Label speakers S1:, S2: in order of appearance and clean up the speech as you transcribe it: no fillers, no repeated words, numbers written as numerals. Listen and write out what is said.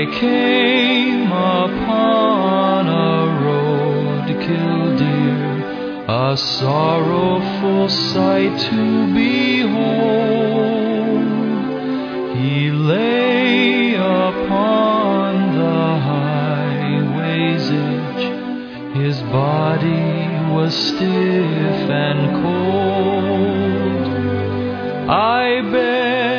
S1: I came upon a road, Killdeer, a sorrowful sight to behold. He lay upon the highway's edge, his body was stiff and cold. I begged